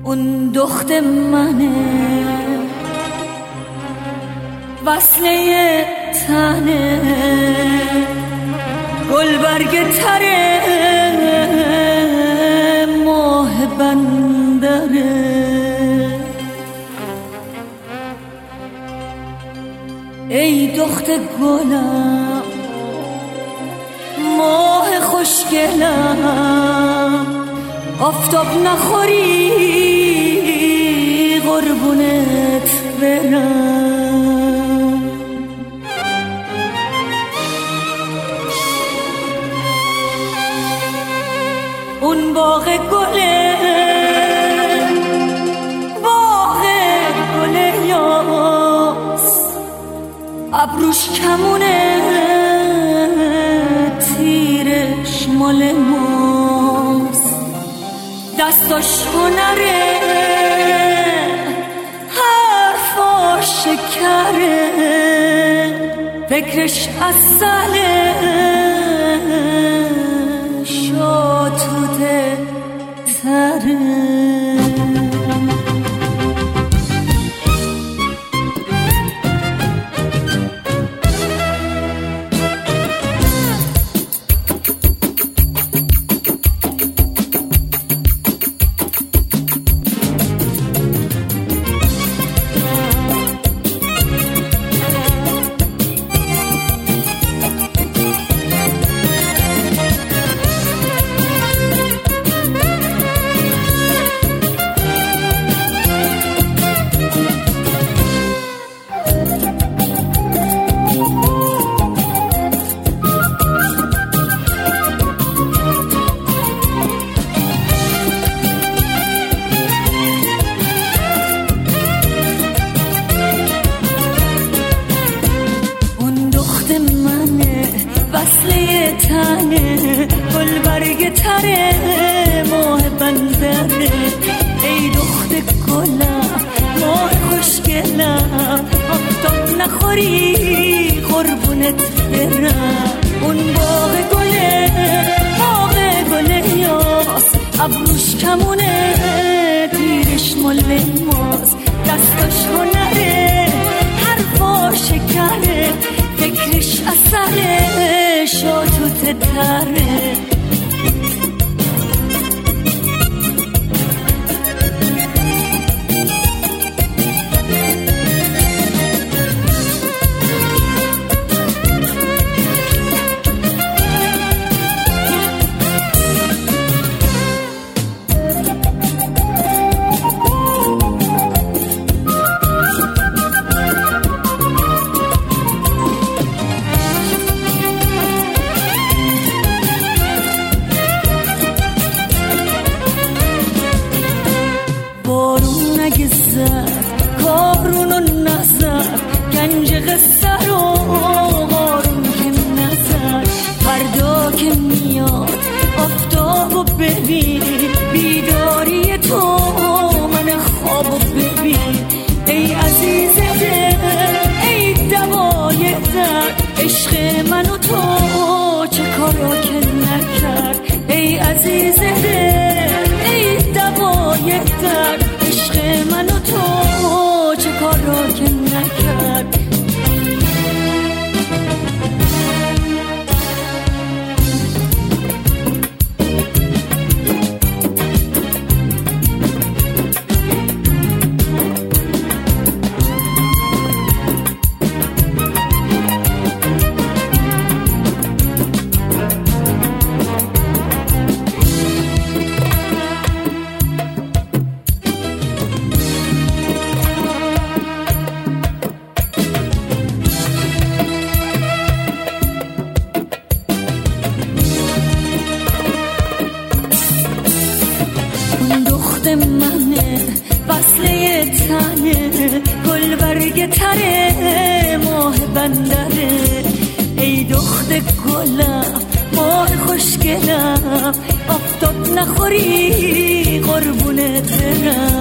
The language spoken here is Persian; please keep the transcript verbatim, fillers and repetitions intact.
اون دخت منه، وصله تنه، گل برگ تره، ماه بندره. ای دخت گلم، ماه خوشگلم، آفتاب نخوری قربونت برم. اون باغ گله، باغ گله یاس، ابروش کمونه، تیرش مال ماست، دستاش هنره، حرفاش شکره، فکرش اصله، شاتوته تره. وصله تنه، گل برگ تره، ماه بندره. ای دخت گلم، ماه خوشگلم، آفتاب نخوری قربونت برم. اون باغ گله، باغ گله یاس، ابروش کمونه، تیرش مال ماست، دستاش هنره، حرفاش شکره، فکرش اصله، شاتوته تره. بارون اگه زد، کارونو نزد، گنج قصه رو قارون که نزد. فردا که میاد آفتابو ببین، بیداری تو من خوابو ببین. ای عزیز دل، ای دوای درد، عشق من و تو چه کارا که نکرد. ای عزیز دل، ای دوای درد، عشق من و تو چه کارا که نکرد. منه، وصله تنه، گل برگ تره، ماه بندره. ای دخت گلم، ماه خوشگلم، آفتاب نخوری قربونت برم.